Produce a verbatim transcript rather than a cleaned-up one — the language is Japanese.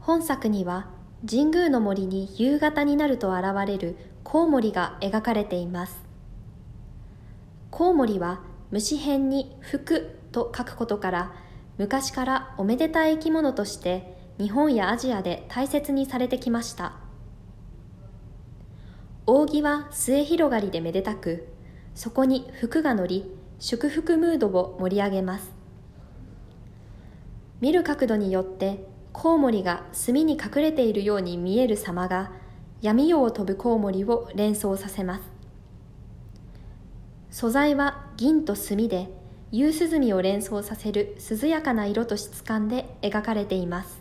本作には神宮の森に夕方になると現れるコウモリが描かれています。コウモリは虫辺に福と書くことから、昔からおめでたい生き物として日本やアジアで大切にされてきました。扇は末広がりでめでたく、そこに福が乗り、祝福ムードを盛り上げます。見る角度によってコウモリが墨に隠れているように見える様が、闇夜を飛ぶコウモリを連想させます。素材は銀と墨で、夕涼みを連想させる涼やかな色と質感で描かれています。